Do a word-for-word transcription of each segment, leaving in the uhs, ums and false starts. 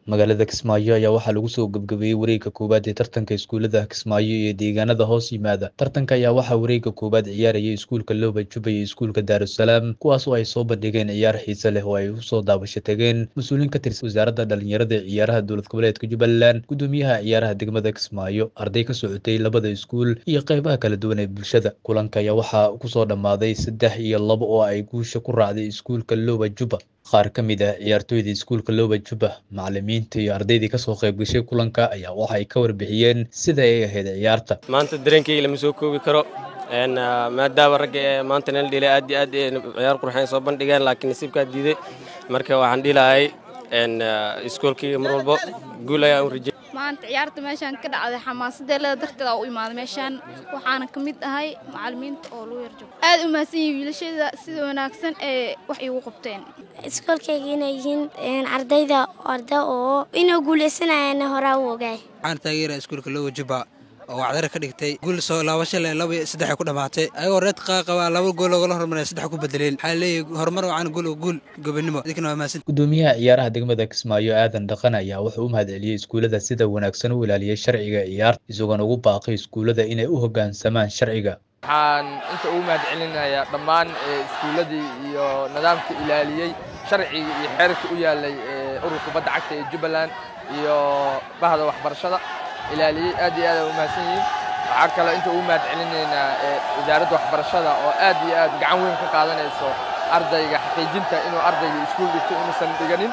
Magaalada Kismaayo ayaa waxaa lagu soo gabagabeeyey wareegga koowaad ee tartanka iskuulada Kismaayo iyo deegaanada hoos yimaada. Tartanka ayaa waxaa wareegga koowaad ciyaarayay iskuulka Looba Juba iyo iskuulka Daarusalaam, kuwaas oo ay soo bandhigeen ciyaar xiise leh oo ay u soo daawasho tageen mas'uuliyiin ka tirsan wasaaradda dhalinyarada iyo ciyaaraha dowlad goboleedka Jubbaland, guddoomiyaha ciyaaraha degmada Kismaayo, arday ka socotay labada iskuul iyo qaybaha kala duwan ee bulshada. Kulanka ayaa waxaa ku soo dhammaaday saddex iyo labo oo ay guusha ku raacday iskuulka Looba Juba. Qaar ka mid ah ciyaartoyda iskuulka Looba Juba, macallimiinta iyo ardaydii ka soo qayb gashay kulanka ayaa waxa ay ka warbixiyeen sida ay ahayd ciyaarta. maanta dareenkayga lama soo koobi karo een maadaama ragga ee maanta nala dhilay aad iyo aad ee ciyaar qurxan soo bandhigeen laakiin nasiibka diiday marka waxaan dhilahay een iskuulkii mar walba guul ayaan u rajay maanta ciyaarta meeshan ka dhacday xamaasadeeda darteed oo u imaaday meeshan waxaana ka mid ahay macallimiinta oo loo yarjo aad u mahadsan yihiin wiilashada sida wanaagsan ee wax igu qabteen iskuulkayga inay yihiin ardayda arday oo inuu guuleysanayaan hore u ogaay waxaan taageeraa iskuulka Looba Juba oo wacdar ka dhigtay guul soo laabasho leh laba iyo saddex ku dhamaatay ayagoo red qaba laba gool oo la hormaray saddex ku bedeleen waxa leeyahay horumar wacan gool oo guul gobonimo idinka waa maasan. Guddoomiyaha ciyaaraha degmada Kismaayo Aadan Dhaqan ayaa wuxuu u mahadceliyay iskuulada sida wanaagsan u ilaaliyay sharciga ciyaarta, isagoo ugu baaqay iskuulada inay u hoggaansamaan sharciga. waxaan inta ugu mahadcelinayaa dhammaan iskuuladii iyo nidaamka ilaaliyay sharciga iyo xeerarka u yaalay ururka kubadda cagta ee Jubbaland iyo bahda waxbarashada ilaaliyay aad iyo aad u mahadsan yihiin. waxaa kale inta ugu mahadcelinaynaa wasaaradda waxbarashada oo aad iyo aad gacan weyn ka qaadanayso ardayga xaqiijinta inuu ardayga iskuul dhigto inuusan dhiganin.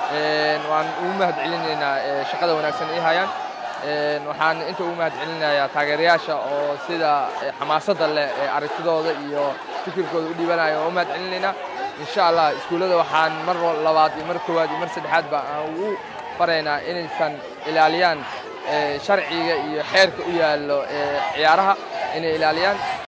waan ugu mahadcelinaynaa shaqada wanaagsan ay hayaan. waxaan inta ugu mahadcelinayaa taageerayaasha oo sida xamaasadda leh ee aragtidooda iyo fikirkooda u dhiibanaya oo u mahadcelinaynaa. insha allah iskuulada waxaan mar labaad iyo mar koowaad iyo mar saddexaad ba aan ugu baraynaa inaysan ilaaliyaan sharciga iyo xeerka u yaallo ciyaaraha inay ilaaliyaan.